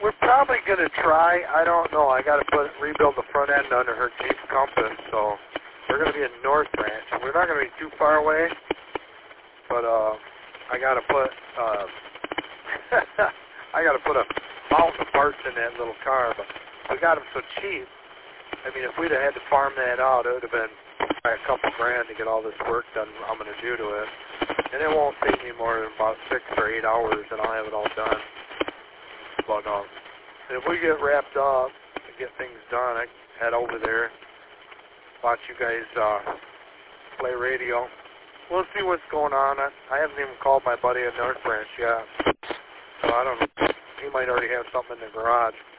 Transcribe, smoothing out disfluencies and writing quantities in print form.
we're probably gonna try. I don't know. I gotta rebuild the front end under her Jeep Compass, so we're gonna be in North Branch. We're not gonna be too far away, but I gotta put a mountain of parts in that little car. But we got them so cheap. I mean, if we'd have had to farm that out, it would have been a couple grand to get all this work done I'm gonna do to it, and it won't take me more than about 6 or 8 hours, and I'll have it all done. But if we get wrapped up and get things done, I can head over there, watch you guys play radio. We'll see what's going on. I haven't even called my buddy at North Branch yet, so I don't know. He might already have something in the garage.